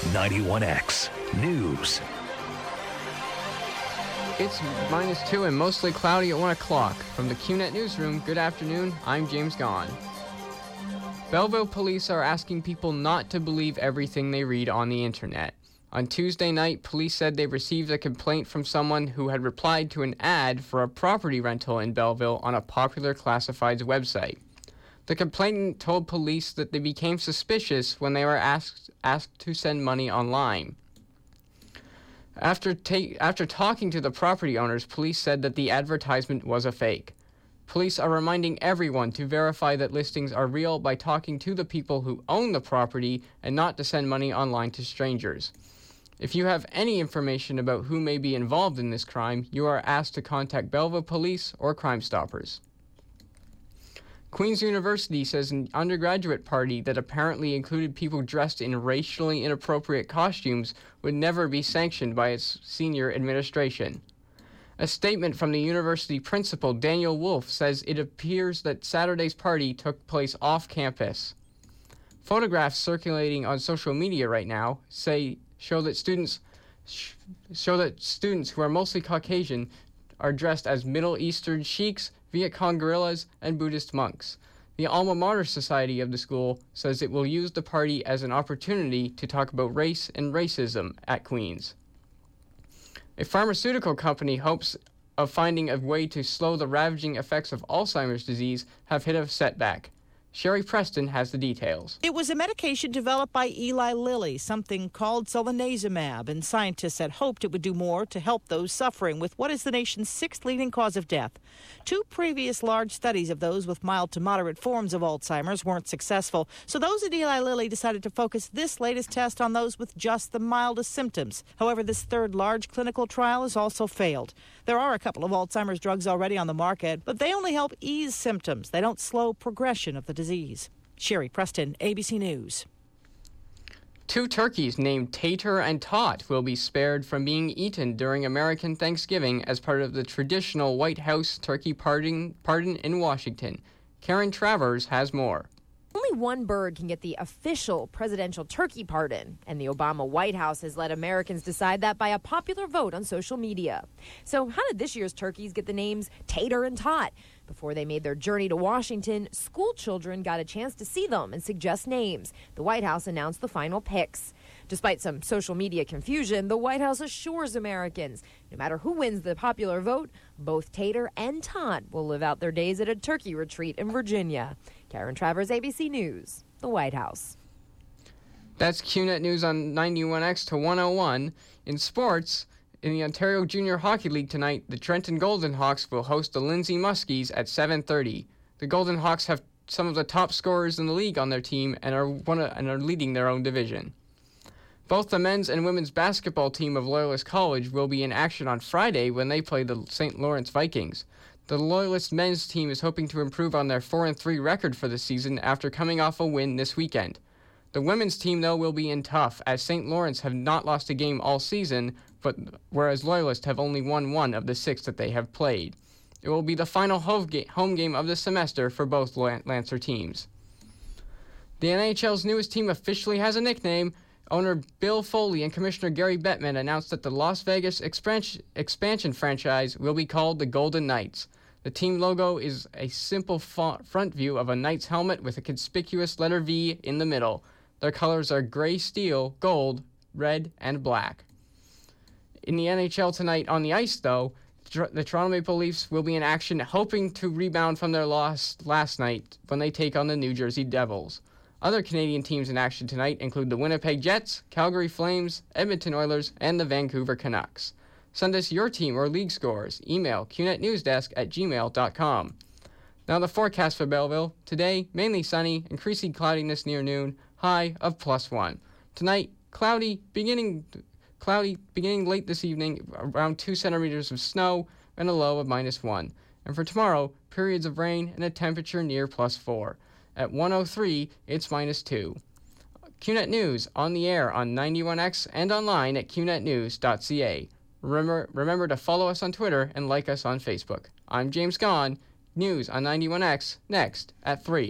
91X News. It's -2 and mostly cloudy at 1 o'clock. From the QNet Newsroom, good afternoon, I'm James Gaughan. Belleville police are asking people not to believe everything they read on the internet. On Tuesday night, police said they received a complaint from someone who had replied to an ad for a property rental in Belleville on a popular classifieds website. The complainant told police that they became suspicious when they were asked to send money online. After talking to the property owners, police said that the advertisement was a fake. Police are reminding everyone to verify that listings are real by talking to the people who own the property and not to send money online to strangers. If you have any information about who may be involved in this crime, you are asked to contact Belleville Police or Crime Stoppers. Queen's University says an undergraduate party that apparently included people dressed in racially inappropriate costumes would never be sanctioned by its senior administration. A statement from the university principal, Daniel Wolf, says it appears that Saturday's party took place off campus. Photographs circulating on social media right now show that students who are mostly Caucasian are dressed as Middle Eastern sheiks, Viet Cong guerrillas, and Buddhist monks. The Alma Mater Society of the school says it will use the party as an opportunity to talk about race and racism at Queen's. A pharmaceutical company hopes of finding a way to slow the ravaging effects of Alzheimer's disease have hit a setback. Sherry Preston has the details. It was a medication developed by Eli Lilly, something called solanezumab, and scientists had hoped it would do more to help those suffering with what is the nation's 6th leading cause of death. 2 previous large studies of those with mild to moderate forms of Alzheimer's weren't successful, so those at Eli Lilly decided to focus this latest test on those with just the mildest symptoms. However, this 3rd large clinical trial has also failed. There are a couple of Alzheimer's drugs already on the market, but they only help ease symptoms. They don't slow progression of the disease. Sherry Preston, ABC News. 2 turkeys named Tater and Tot will be spared from being eaten during American Thanksgiving as part of the traditional White House turkey pardon in Washington. Karen Travers has more. Only one bird can get the official presidential turkey pardon, and the Obama White House has let Americans decide that by a popular vote on social media. So how did this year's turkeys get the names Tater and Tot? Before they made their journey to Washington, school children got a chance to see them and suggest names. The White House announced the final picks. Despite some social media confusion, the White House assures Americans, no matter who wins the popular vote, both Tater and Tot will live out their days at a turkey retreat in Virginia. Karen Travers, ABC News, the White House. That's QNet News on 91X to 101. In sports, in the Ontario Junior Hockey League tonight, the Trenton Golden Hawks will host the Lindsay Muskies at 7:30. The Golden Hawks have some of the top scorers in the league on their team and are leading their own division. Both the men's and women's basketball team of Loyalist College will be in action on Friday when they play the St. Lawrence Vikings. The Loyalist men's team is hoping to improve on their 4-3 record for the season after coming off a win this weekend. The women's team, though, will be in tough, as St. Lawrence have not lost a game all season, whereas Loyalist have only won 1 of the 6 that they have played. It will be the final home game of the semester for both Lancer teams. The NHL's newest team officially has a nickname. Owner Bill Foley and Commissioner Gary Bettman announced that the Las Vegas expansion franchise will be called the Golden Knights. The team logo is a simple front view of a Knight's helmet with a conspicuous letter V in the middle. Their colors are gray steel, gold, red, and black. In the NHL tonight on the ice, though, the Toronto Maple Leafs will be in action, hoping to rebound from their loss last night when they take on the New Jersey Devils. Other Canadian teams in action tonight include the Winnipeg Jets, Calgary Flames, Edmonton Oilers, and the Vancouver Canucks. Send us your team or league scores. Email qnetnewsdesk@gmail.com. Now the forecast for Belleville. Today, mainly sunny, increasing cloudiness near noon, high of +1. Tonight, cloudy, beginning late this evening, around 2 centimeters of snow, and a low of -1. And for tomorrow, periods of rain and a temperature near +4. At 1:03, it's -2. QNet News on the air on 91X and online at qnetnews.ca. Remember to follow us on Twitter and like us on Facebook. I'm James Gaughan. News on 91X next at 3.